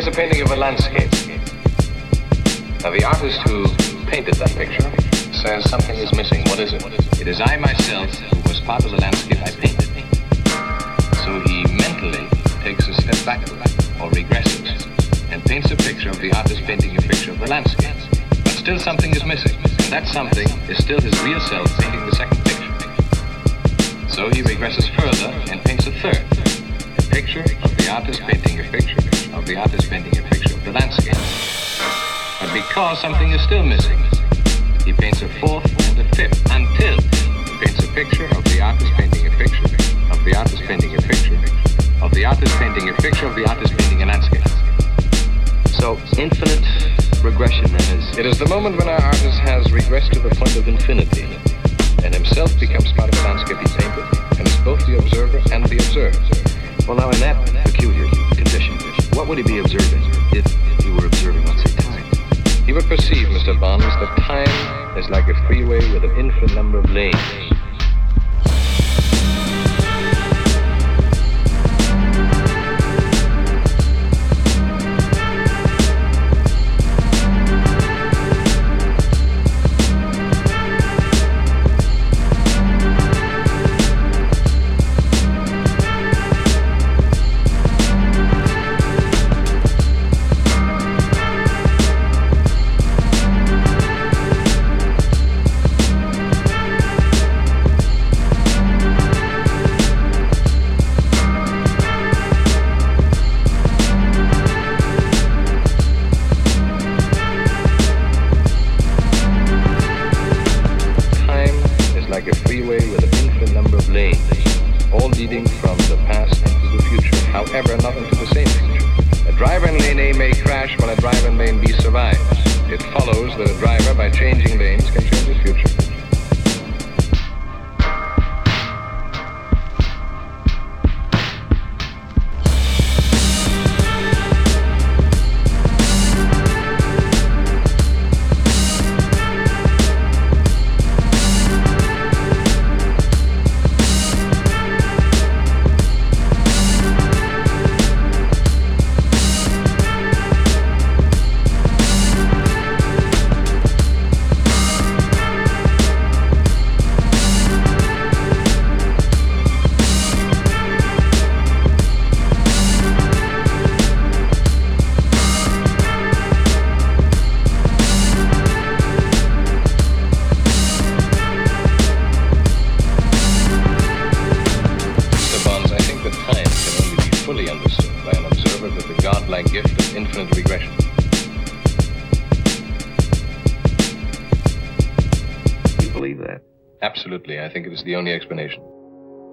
Here's a painting of a landscape. Now, the artist who painted that picture says something is missing. What is it? It is I myself who was part of the landscape I painted. So he mentally takes a step backward, or regresses, and paints a picture of the artist painting a picture of the landscape. But still something is missing, and that something is still his real self painting the second picture. So he regresses further and paints a third, a picture of the artist painting a picture of the artist painting a picture of the landscape. But because something is still missing, he paints a fourth and a fifth until he paints a picture of the artist painting a picture of the artist painting a picture of the artist painting a picture of the artist painting a landscape. So infinite regression then is... It is the moment when our artist has regressed to the point of infinity and himself becomes part of the landscape he painted and is both the observer and the observed. Well, now in that peculiar condition, what would he be observing if he were observing, let's say, time? He would perceive, Mr. Bonds, that time is like a freeway with an infinite number of lanes. Like a freeway with an infinite number of lanes, all leading from the past into the future, however, not into the same future. A driver in lane A may crash while a driver in lane B survives. It follows that a driver, by changing lanes, can change his future. Fully understood by an observer with the godlike gift of infinite regression. You believe that? Absolutely. I think it is the only explanation.